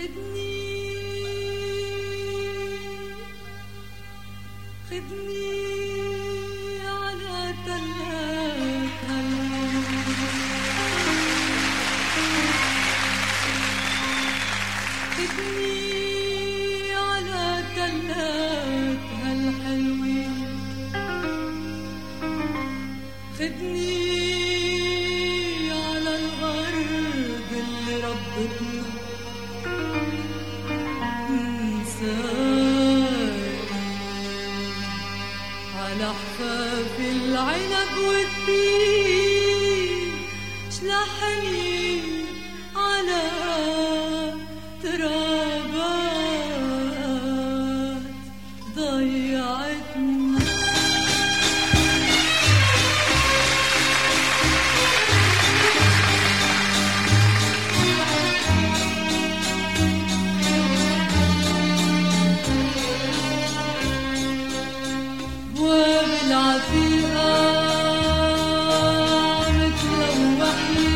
خدني على تلات هالحلوين خدني على الأرض اللي ربتنا على حفاف العنب والتين شلحني على ترابات ضيعتنا العتيقة متلوحني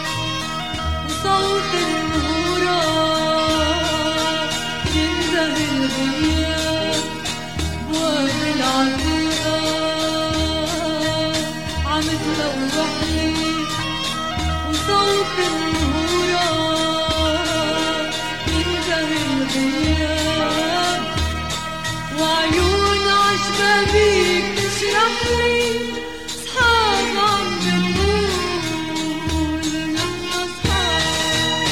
وصوت النهورة ينده الغياب بواب العتيقة عمتلوحني وصوت النهورة ينده الغياب وعيون عشبابيك تشرحلي صحاب عم بتقول نحن صحاب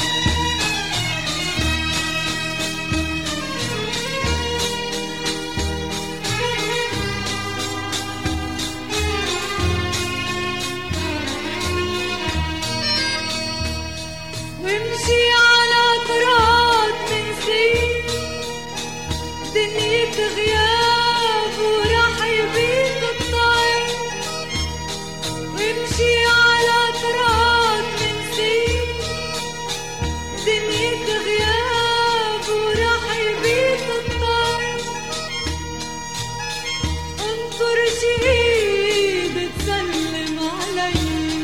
وامشي على تراب من سنين دنيا غياب وراح يبيك الطير وامشي على تراب من سنين دنيا غياب وراح يبيك الطير انطر شي ايد تسلم علي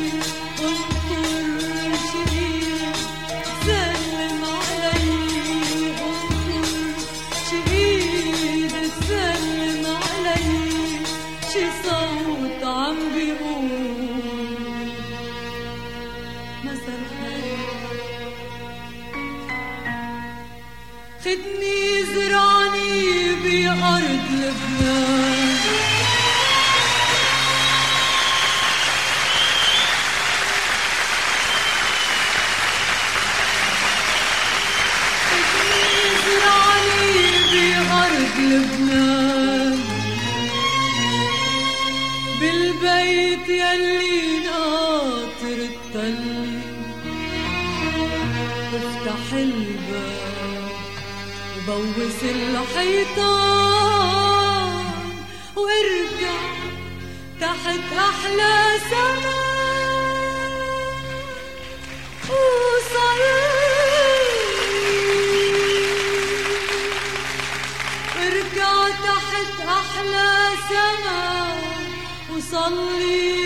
انطر شي ايد تسلم علي تسلم علي شي صوت عم بيقول مساء الخير خدني زرعني بأرض لبنان لبنان بالبيت يلي ناطر التلي افتح الباب وبوس الحيطان وارجع تحت أحلى سماء وصلي ارجع تحت أحلى سما وصلي